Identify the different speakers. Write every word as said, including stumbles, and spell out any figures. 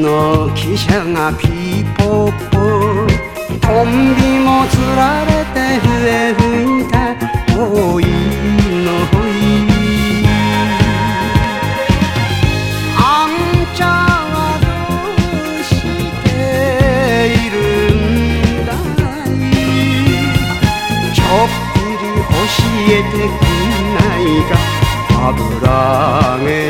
Speaker 1: の汽車がピーポッポ、トンビもつられて笛吹いたおいのほい。あんちゃんはどうしているんだい、ちょっぴり教えてくんないか、油揚げ